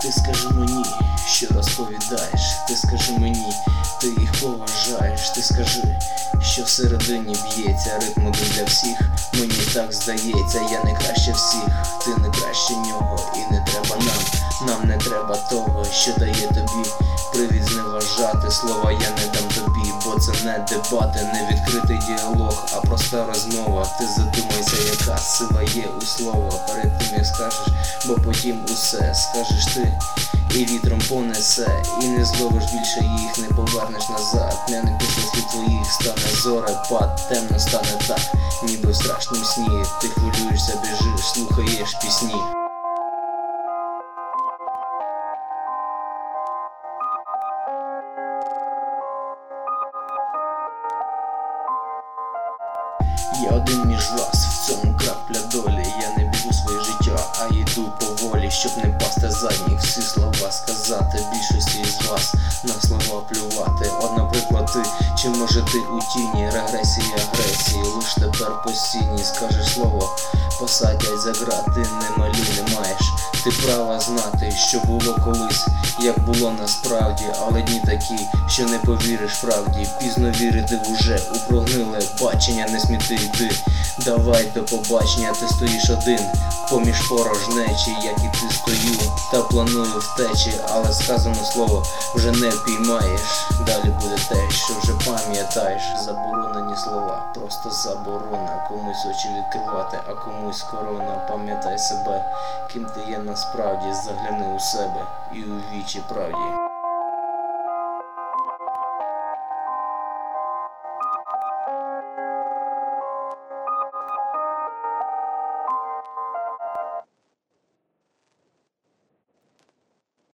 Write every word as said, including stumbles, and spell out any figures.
Ти скажи мені, що розповідаєш, ти скажи мені, ти їх поважаєш, ти скажи, що всередині б'ється ритм один для всіх. Мені так здається, я не краще всіх, ти не краще нього, і не треба нам. Нам не треба того, що дає тобі привід зневажати. Слова я не дам тобі, бо це не дебати, не відкритий діалог, а проста розмова. Ти задумайся, яка сила є у слова перед тим як скажеш, бо потім усе скажеш ти і вітром понесе, і не зловиш більше їх, не повернеш назад. Не після слів твоїх стане зорепад, темно стане так, ніби в страшнім сні. Ти хвилюєшся, біжиш, слухаєш пісні. Я один між вас, в цьому крапля долі. Я не бігу своє життя, а йду поволі, щоб не пасти задніх, всі слова сказати більшості із вас, на слова плювати. От, наприклад, ти, чи може ти у тіні регресії, агресії, лиш тепер постійні скажеш слово, посадять за грати, не малі не маєш. Ти права знати, що було колись, як було насправді, але дні такі, що не повіриш правді. Пізно вірити уже у прогниле бачення, не сміти йти. Давай до побачення, ти стоїш один поміж порожнечі, як і ти стою, та планую втечі, але сказане слово вже не впіймаєш. Далі буде те, що вже пам'ятаєш. Заборонені слова, просто заборона. Комусь очі відкривати, а комусь корона. Пам'ятай себе, ким ти є насправді, загляни у себе і у вічі правді.